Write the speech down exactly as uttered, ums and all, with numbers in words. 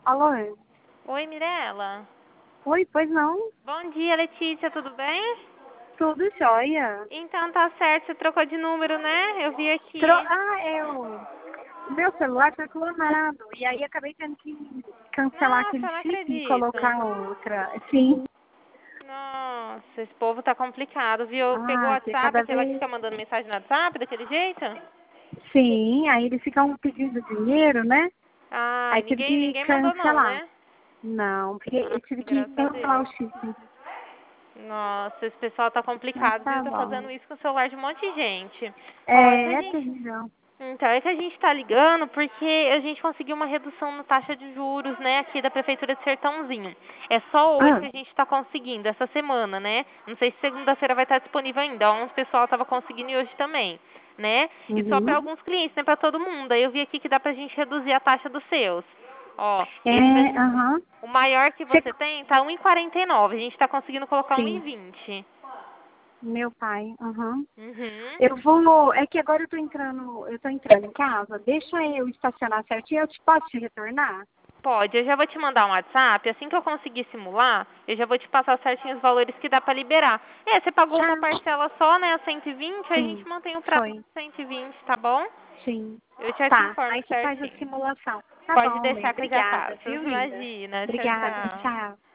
Alô? Oi, Mirela. Oi, pois não? Bom dia, Letícia, tudo bem? Tudo jóia. Então tá certo, você trocou de número, né? Eu vi Tro... aqui. Ah, eu... Meu celular foi clonado. E aí acabei tendo que cancelar aquele Nossa, não chip e acredito. colocar outra. Sim. Nossa, esse povo tá complicado, viu? Pegou o Ah, que WhatsApp, cada aquela que vez... fica mandando mensagem no WhatsApp, daquele jeito? Sim, aí eles ficam pedindo dinheiro, né? Ah, Aí tive ninguém, que ninguém mandou não, cancelar. né? Não, porque Ah, eu tive que graças a cancelar o Deus. chip. Nossa, esse pessoal tá Mas complicado, viu? tá Tá bom. fazendo isso com o celular de um monte de gente. Ó, é que a É, é gente terrível. Então, é que a gente está ligando porque a gente conseguiu uma redução na taxa de juros, né, aqui da Prefeitura de Sertãozinho. É só hoje Ah, que a gente está conseguindo, essa semana, né? Não sei se segunda-feira vai estar disponível ainda. Uns pessoal estava conseguindo e hoje também, né? E só para uhum. alguns clientes, não é para todo mundo. Aí eu vi aqui que dá para a gente reduzir a taxa dos seus. Ó, esse vai É, ser... aham. O maior que Você- você tem tá um e quarenta e nove. A gente está conseguindo colocar um e Sim, vinte. meu pai, aham. Uhum. Eu vou. É que agora eu tô entrando. Eu tô entrando em casa. Deixa eu estacionar certinho. Eu te posso te retornar? Pode, eu já vou te mandar um WhatsApp, assim que eu conseguir simular, eu já vou te passar certinho os valores que dá pra liberar. É, você pagou uma Tá. parcela só, né, a cento e vinte, aí a gente Sim. mantém o prazo Foi. de cento e vinte, tá bom? Sim. Eu já te Tá. informo Aí você faz a certinho. simulação. Tá Pode bom, bem. deixar que eu já Obrigada, faço. viu, linda? Imagina, tchau, Obrigada. tchau. Tchau.